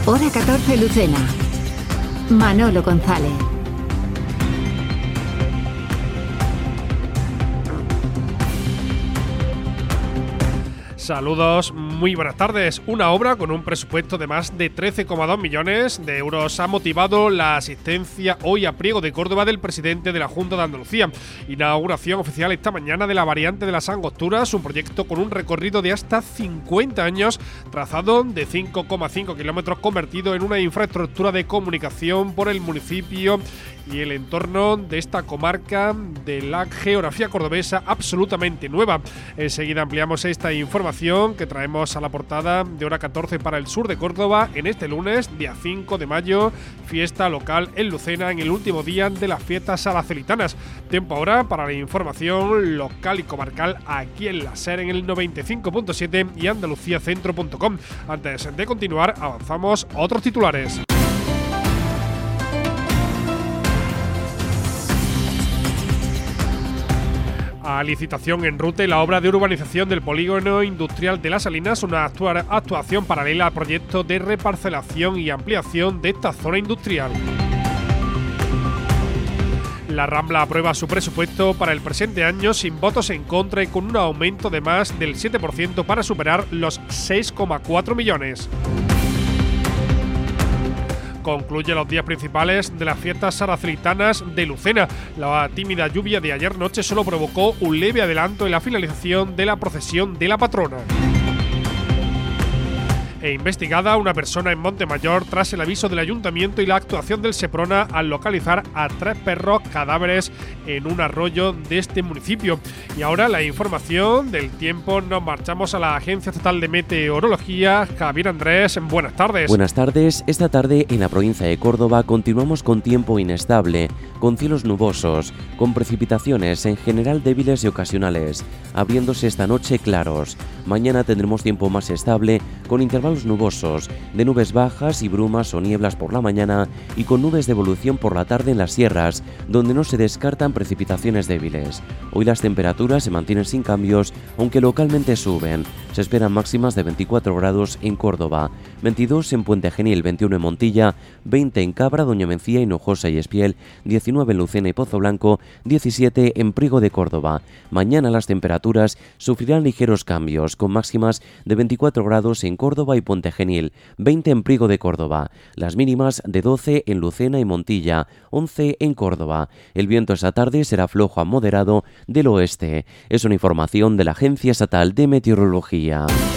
Hora 14 Lucena. Manolo González. Saludos, muy buenas tardes. Una obra con un presupuesto de más de 13,2 millones de euros ha motivado la asistencia hoy a Priego de Córdoba del presidente de la Junta de Andalucía. Inauguración oficial esta mañana de la variante de las Angosturas, un proyecto con un recorrido de hasta 50 años, trazado de 5,5 kilómetros, convertido en una infraestructura de comunicación por el municipio y el entorno de esta comarca de la geografía cordobesa absolutamente nueva. Enseguida ampliamos esta información que traemos a la portada de Hora 14 para el sur de Córdoba en este lunes, día 5 de mayo, fiesta local en Lucena en el último día de las fiestas saracelitanas. Tiempo ahora para la información local y comarcal aquí en la SER en el 95.7 y andaluciacentro.com. Antes de continuar, avanzamos otros titulares. A licitación en Rute la obra de urbanización del polígono industrial de Las Salinas, una actuación paralela al proyecto de reparcelación y ampliación de esta zona industrial. La Rambla aprueba su presupuesto para el presente año sin votos en contra y con un aumento de más del 7% para superar los 6,4 millones. Concluye los días principales de las fiestas saracelitanas de Lucena. La tímida lluvia de ayer noche solo provocó un leve adelanto en la finalización de la procesión de la patrona. Investigada una persona en Montemayor tras el aviso del ayuntamiento y la actuación del Seprona al localizar a 3 perros cadáveres en un arroyo de este municipio. Y ahora la información del tiempo. Nos marchamos a la Agencia Estatal de Meteorología. Javier Andrés, buenas tardes. Buenas tardes. Esta tarde en la provincia de Córdoba continuamos con tiempo inestable, con cielos nubosos, con precipitaciones en general débiles y ocasionales, abriéndose esta noche claros. Mañana tendremos tiempo más estable, con intervalos nubosos, de nubes bajas y brumas o nieblas por la mañana y con nubes de evolución por la tarde en las sierras, donde no se descartan precipitaciones débiles. Hoy las temperaturas se mantienen sin cambios, aunque localmente suben. Se esperan máximas de 24 grados en Córdoba, 22 en Puente Genil, 21 en Montilla, 20 en Cabra, Doña Mencía, Hinojosa y Espiel, 19 en Lucena y Pozo Blanco, 17 en Priego de Córdoba. Mañana las temperaturas sufrirán ligeros cambios, con máximas de 24 grados en Córdoba y Puente Genil, 20 en Priego de Córdoba, las mínimas de 12 en Lucena y Montilla, 11 en Córdoba. El viento esta tarde será flojo a moderado del oeste. Es una información de la Agencia Estatal de Meteorología.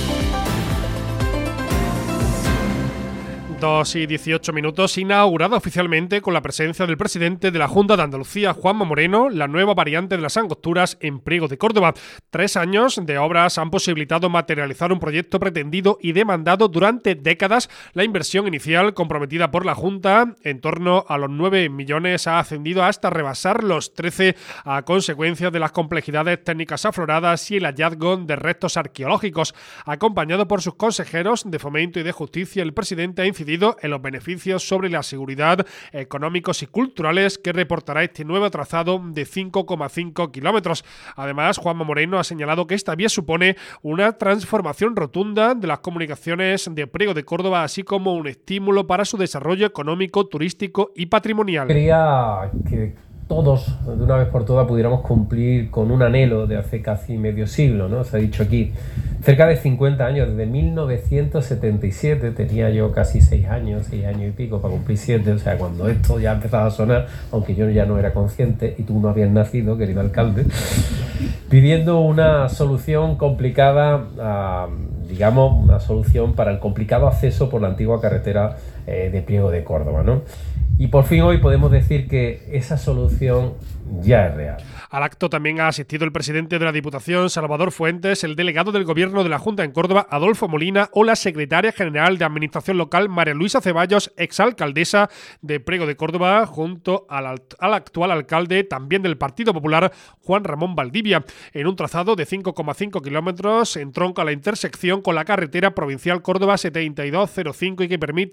2:18, inaugurada oficialmente con la presencia del presidente de la Junta de Andalucía, Juanma Moreno, la nueva variante de las Angosturas en Priego de Córdoba. 3 años de obras han posibilitado materializar un proyecto pretendido y demandado durante décadas. La inversión inicial comprometida por la Junta, en torno a los 9 millones, ha ascendido hasta rebasar los 13 a consecuencia de las complejidades técnicas afloradas y el hallazgo de restos arqueológicos. Acompañado por sus consejeros de Fomento y de Justicia, el presidente ha incidido en los beneficios sobre la seguridad, económicos y culturales que reportará este nuevo trazado de 5,5 kilómetros. Además, Juanma Moreno ha señalado que esta vía supone una transformación rotunda de las comunicaciones de Priego de Córdoba, así como un estímulo para su desarrollo económico, turístico y patrimonial. Quería que todos, de una vez por todas, pudiéramos cumplir con un anhelo de hace casi medio siglo, ¿no? Se ha dicho aquí, cerca de 50 años, desde 1977, tenía yo casi 6 años y pico para cumplir 7, o sea, cuando esto ya empezaba a sonar, aunque yo ya no era consciente y tú no habías nacido, querido alcalde, pidiendo una solución complicada, digamos, una solución para el complicado acceso por la antigua carretera de Priego de Córdoba, ¿no? Y por fin hoy podemos decir que esa solución ya es real. Al acto también ha asistido el presidente de la Diputación, Salvador Fuentes, el delegado del Gobierno de la Junta en Córdoba, Adolfo Molina, o la secretaria general de Administración Local, María Luisa Ceballos, exalcaldesa de Priego de Córdoba, junto al actual alcalde, también del Partido Popular, Juan Ramón Valdivia, en un trazado de 5,5 kilómetros, entronca la intersección con la carretera provincial Córdoba 7205 y que permite el acceso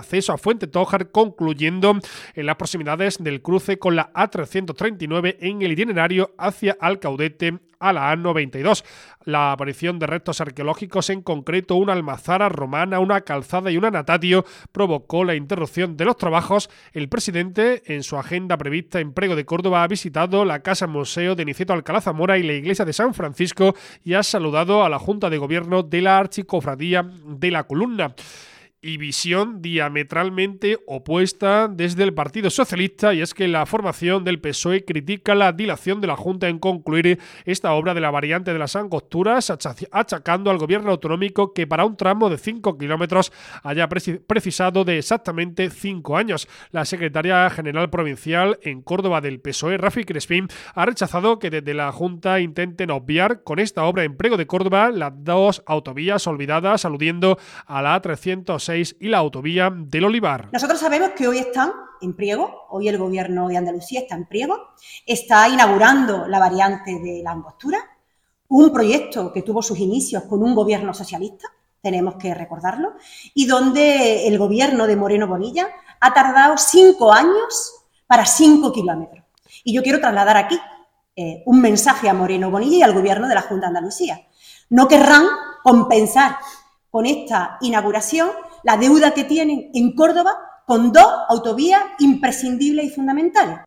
acceso a Fuentetójar, concluyendo en las proximidades del cruce con la A339 en el itinerario hacia Alcaudete a la A92. La aparición de restos arqueológicos, en concreto una almazara romana, una calzada y un natatio, provocó la interrupción de los trabajos. El presidente, en su agenda prevista en Priego de Córdoba, ha visitado la Casa Museo de Niceto Alcalá Zamora y la Iglesia de San Francisco y ha saludado a la Junta de Gobierno de la Archicofradía de la Columna. Y visión diametralmente opuesta desde el Partido Socialista, y es que la formación del PSOE critica la dilación de la Junta en concluir esta obra de la variante de las Angosturas, achacando al gobierno autonómico que para un tramo de 5 kilómetros haya precisado de exactamente 5 años. La secretaria general provincial en Córdoba del PSOE, Rafi Crespín, ha rechazado que desde la Junta intenten obviar con esta obra en Priego de Córdoba las dos autovías olvidadas, aludiendo a la A306 y la autovía del Olivar. Nosotros sabemos que hoy están en Priego, hoy el Gobierno de Andalucía está en Priego, está inaugurando la variante de la Angostura, un proyecto que tuvo sus inicios con un gobierno socialista, tenemos que recordarlo, y donde el gobierno de Moreno Bonilla ha tardado 5 años para 5 kilómetros. Y yo quiero trasladar aquí un mensaje a Moreno Bonilla y al Gobierno de la Junta de Andalucía. No querrán compensar con esta inauguración la deuda que tienen en Córdoba con 2 autovías imprescindibles y fundamentales.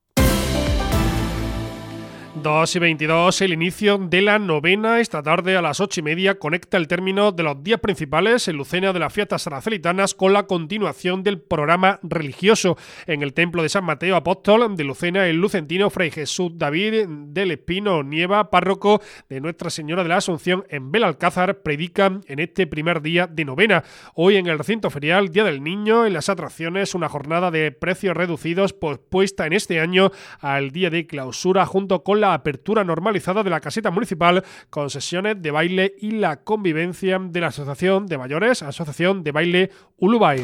2:22, el inicio de la novena. Esta tarde a las 8:30 conecta el término de los días principales en Lucena de las fiestas saracelitanas con la continuación del programa religioso. En el templo de San Mateo Apóstol de Lucena, el lucentino Fray Jesús David del Espino Nieva, párroco de Nuestra Señora de la Asunción en Belalcázar, predica en este primer día de novena. Hoy en el recinto ferial Día del Niño, en las atracciones, una jornada de precios reducidos pospuesta en este año al día de clausura, junto con la apertura normalizada de la caseta municipal con sesiones de baile y la convivencia de la Asociación de Mayores, Asociación de Baile Ulubay.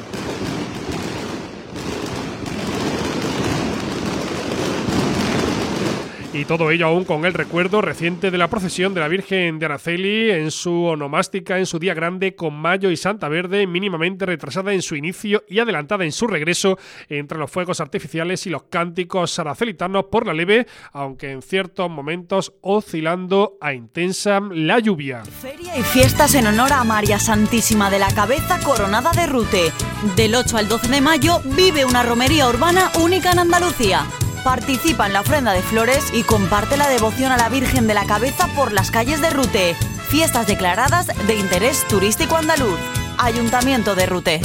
Y todo ello aún con el recuerdo reciente de la procesión de la Virgen de Araceli en su onomástica, en su día grande, con Mayo y Santa Verde, mínimamente retrasada en su inicio y adelantada en su regreso, entre los fuegos artificiales y los cánticos aracelitanos por la leve, aunque en ciertos momentos oscilando a intensa, la lluvia. Feria y fiestas en honor a María Santísima de la Cabeza Coronada de Rute. Del 8 al 12 de mayo vive una romería urbana única en Andalucía. Participa en la ofrenda de flores y comparte la devoción a la Virgen de la Cabeza por las calles de Rute. Fiestas declaradas de interés turístico andaluz. Ayuntamiento de Rute.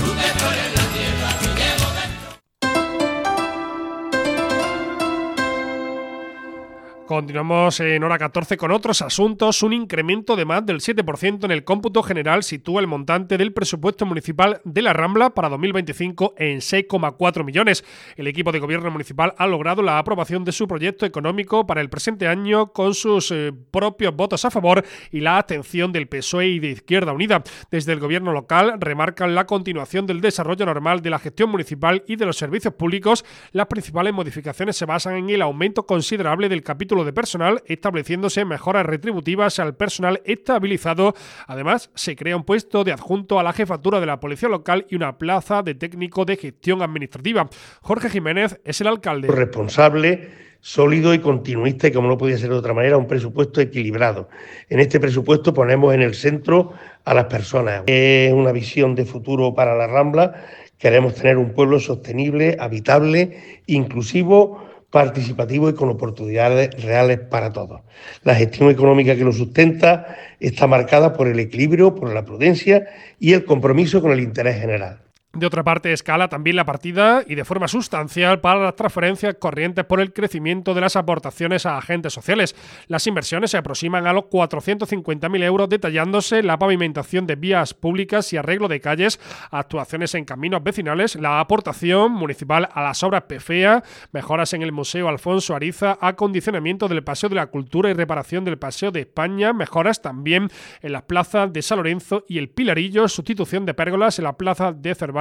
Continuamos en hora 14 con otros asuntos. Un incremento de más del 7% en el cómputo general sitúa el montante del presupuesto municipal de la Rambla para 2025 en 6,4 millones. El equipo de gobierno municipal ha logrado la aprobación de su proyecto económico para el presente año con sus propios votos a favor y la abstención del PSOE y de Izquierda Unida. Desde el gobierno local remarcan la continuación del desarrollo normal de la gestión municipal y de los servicios públicos. Las principales modificaciones se basan en el aumento considerable del capítulo de personal, estableciéndose mejoras retributivas al personal estabilizado. Además, se crea un puesto de adjunto a la jefatura de la policía local y una plaza de técnico de gestión administrativa. Jorge Jiménez es el alcalde. Responsable, sólido y continuista, y como no podía ser de otra manera, un presupuesto equilibrado. En este presupuesto ponemos en el centro a las personas. Es una visión de futuro para la Rambla. Queremos tener un pueblo sostenible, habitable, inclusivo, participativo y con oportunidades reales para todos. La gestión económica que lo sustenta está marcada por el equilibrio, por la prudencia y el compromiso con el interés general. De otra parte, escala también la partida y de forma sustancial para las transferencias corrientes por el crecimiento de las aportaciones a agentes sociales. Las inversiones se aproximan a los 450.000 euros, detallándose la pavimentación de vías públicas y arreglo de calles, actuaciones en caminos vecinales, la aportación municipal a las obras PFEA, mejoras en el Museo Alfonso Ariza, acondicionamiento del Paseo de la Cultura y reparación del Paseo de España, mejoras también en las plazas de San Lorenzo y el Pilarillo, sustitución de pérgolas en la plaza de Cervantes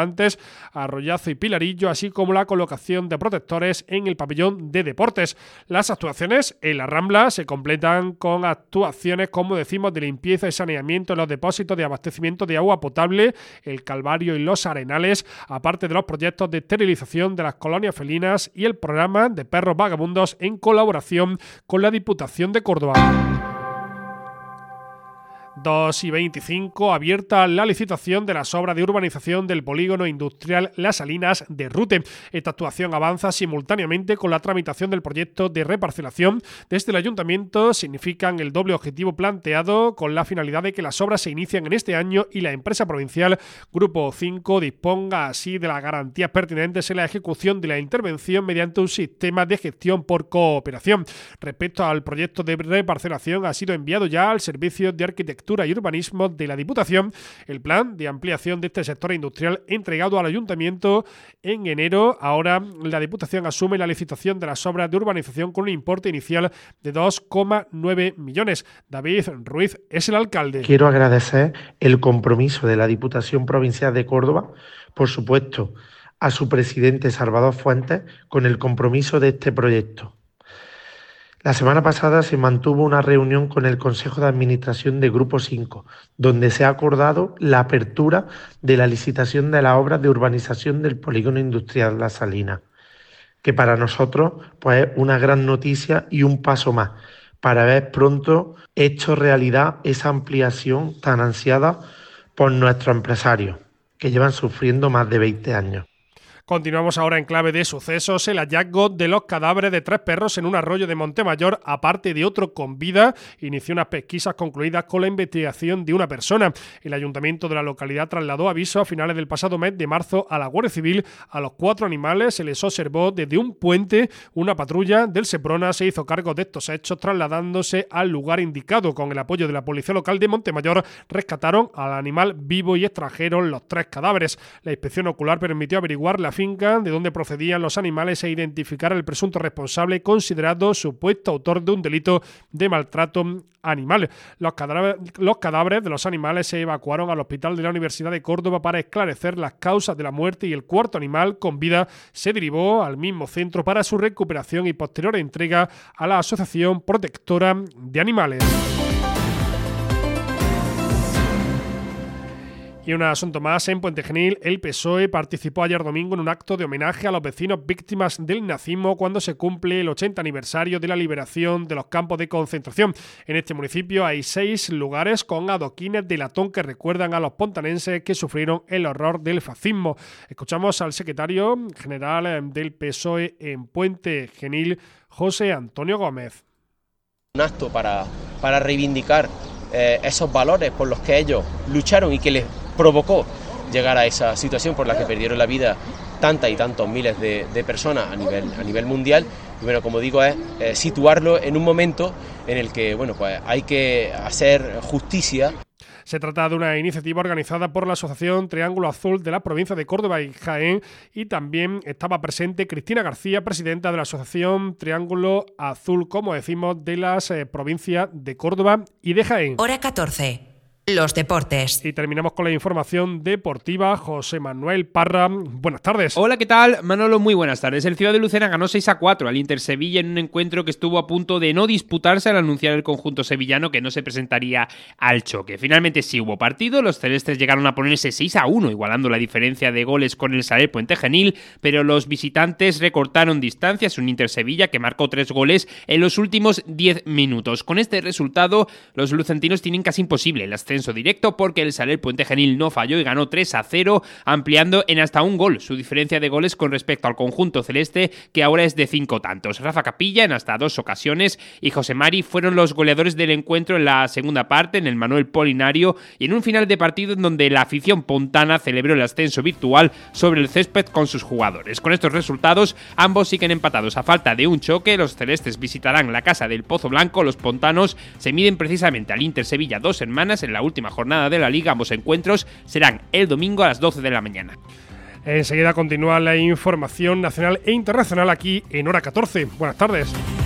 Cervantes, Arroyazo y Pilarillo, así como la colocación de protectores en el pabellón de deportes. Las actuaciones en la Rambla se completan con actuaciones, como decimos, de limpieza y saneamiento en los depósitos de abastecimiento de agua potable, el Calvario y los Arenales, aparte de los proyectos de esterilización de las colonias felinas y el programa de perros vagabundos en colaboración con la Diputación de Córdoba. 2:25, abierta la licitación de las obras de urbanización del polígono industrial Las Salinas de Rute. Esta actuación avanza simultáneamente con la tramitación del proyecto de reparcelación. Desde el Ayuntamiento significan el doble objetivo planteado, con la finalidad de que las obras se inicien en este año y la empresa provincial Grupo 5 disponga así de las garantías pertinentes en la ejecución de la intervención mediante un sistema de gestión por cooperación. Respecto al proyecto de reparcelación, ha sido enviado ya al Servicio de Arquitectura y Urbanismo de la Diputación el plan de ampliación de este sector industrial entregado al Ayuntamiento en enero. Ahora la Diputación asume la licitación de las obras de urbanización con un importe inicial de 2,9 millones. David Ruiz es el alcalde. Quiero agradecer el compromiso de la Diputación Provincial de Córdoba, por supuesto, a su presidente Salvador Fuentes, con el compromiso de este proyecto. La semana pasada se mantuvo una reunión con el Consejo de Administración de Grupo 5, donde se ha acordado la apertura de la licitación de las obras de urbanización del polígono industrial Las Salinas, que para nosotros pues, es una gran noticia y un paso más para ver pronto hecho realidad esa ampliación tan ansiada por nuestros empresarios, que llevan sufriendo más de 20 años. Continuamos ahora en clave de sucesos. El hallazgo de los cadáveres de 3 perros en un arroyo de Montemayor, aparte de otro con vida, inició unas pesquisas concluidas con la investigación de una persona. El ayuntamiento de la localidad trasladó aviso a finales del pasado mes de marzo a la Guardia Civil. A los 4 animales se les observó desde un puente. Una patrulla del Seprona se hizo cargo de estos hechos, trasladándose al lugar indicado. Con el apoyo de la policía local de Montemayor, rescataron al animal vivo y extrajeron los 3 cadáveres. La inspección ocular permitió averiguar la finca de donde procedían los animales e identificar al presunto responsable, considerado supuesto autor de un delito de maltrato animal. Los cadáveres de los animales se evacuaron al hospital de la Universidad de Córdoba para esclarecer las causas de la muerte y el cuarto animal con vida se derivó al mismo centro para su recuperación y posterior entrega a la Asociación Protectora de Animales. Y un asunto más, en Puente Genil, el PSOE participó ayer domingo en un acto de homenaje a los vecinos víctimas del nazismo cuando se cumple el 80 aniversario de la liberación de los campos de concentración. En este municipio hay 6 lugares con adoquines de latón que recuerdan a los pontanenses que sufrieron el horror del fascismo. Escuchamos al secretario general del PSOE en Puente Genil, José Antonio Gómez. Un acto para reivindicar esos valores por los que ellos lucharon y que les provocó llegar a esa situación por la que perdieron la vida tantas y tantos miles de personas a nivel mundial. Y bueno, como digo, es situarlo en un momento en el que bueno, pues hay que hacer justicia. Se trata de una iniciativa organizada por la Asociación Triángulo Azul de la provincia de Córdoba y Jaén, y también estaba presente Cristina García, presidenta de la Asociación Triángulo Azul, como decimos, de las provincias de Córdoba y de Jaén. Hora 14. Los deportes. Y terminamos con la información deportiva. José Manuel Parra, buenas tardes. Hola, ¿qué tal? Manolo, muy buenas tardes. El Ciudad de Lucena ganó 6-4 al Inter Sevilla en un encuentro que estuvo a punto de no disputarse al anunciar el conjunto sevillano que no se presentaría al choque. Finalmente sí hubo partido, los celestes llegaron a ponerse 6-1, igualando la diferencia de goles con el Saler Puente Genil, pero los visitantes recortaron distancias, un Inter Sevilla que marcó 3 goles en los últimos 10 minutos. Con este resultado, los lucentinos tienen casi imposible el ascenso directo porque el Saler Puente Genil no falló y ganó 3-0, ampliando en hasta un gol su diferencia de goles con respecto al conjunto celeste, que ahora es de 5 tantos. Rafa Capilla en hasta 2 ocasiones y José Mari fueron los goleadores del encuentro en la segunda parte, en el Manuel Polinario, y en un final de partido en donde la afición pontana celebró el ascenso virtual sobre el césped con sus jugadores. Con estos resultados, ambos siguen empatados a falta de un choque. Los celestes visitarán la casa del Pozo Blanco, los pontanos se miden precisamente al Inter Sevilla 2 semanas en la última jornada de la Liga. Ambos encuentros serán el domingo a las 12 de la mañana. Enseguida continúa la información nacional e internacional aquí en Hora 14. Buenas tardes.